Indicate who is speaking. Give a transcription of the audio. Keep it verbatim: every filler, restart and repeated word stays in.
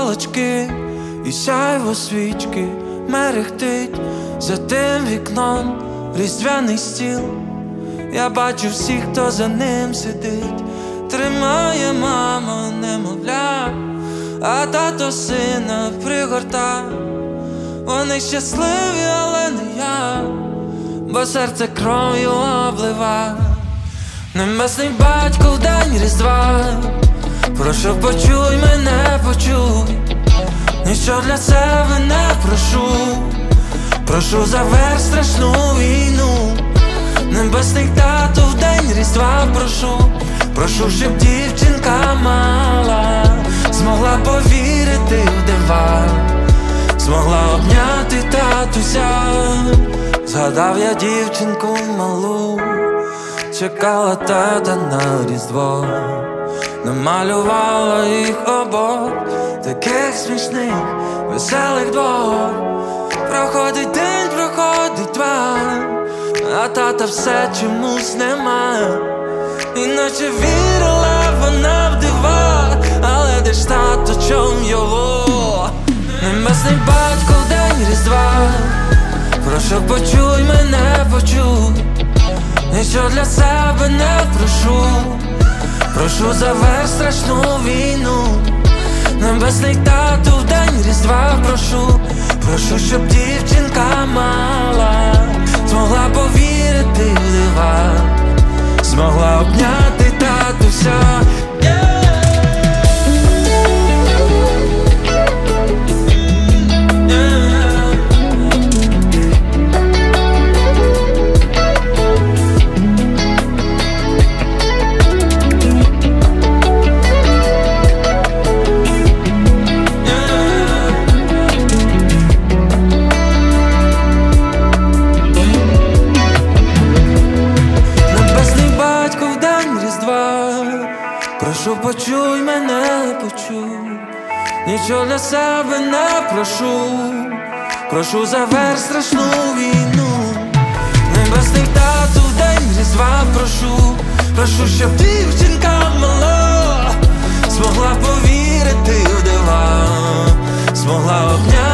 Speaker 1: гілочки і сяйво свічки мерехтить за тим вікном різдвяний стіл. Я бачу всіх, хто за ним сидить. Тримає мама немовля, а тато сина пригорта. Вони щасливі, але не я, бо серце кров'ю облива. Небесний батько в день Різдва, прошу, почуй мене, почуй. Ніщо для себе не прошу, прошу, заверш страшну війну. Небесний тато в день Різдва, прошу, прошу, щоб дівчинка мала змогла повірити в дива, змогла обняти татуся. Згадав я дівчинку малу, чекала тата на Різдво, намалювала їх обох, таких смішних, веселих двох. Проходить день, проходить два, а тата все чомусь немає. Іначе вірила вона в дива, але де ж тато, чом його? Небесний батько в день Різдва, прошу, почуй мене, почуй. Ніщо для себе не прошу, прошу, заверш страшну війну. Небесний тато в день Різдва, прошу, прошу, щоб дівчинка мала змогла повірити в дива, змогла обняти татуся. Прошу, почуй мене, почуй. Нічого для себе не прошу, прошу, заверш страшну війну. Небесний тато в день Різдва, прошу, прошу, щоб дівчинка мала змогла повірити в дива, змогла обняти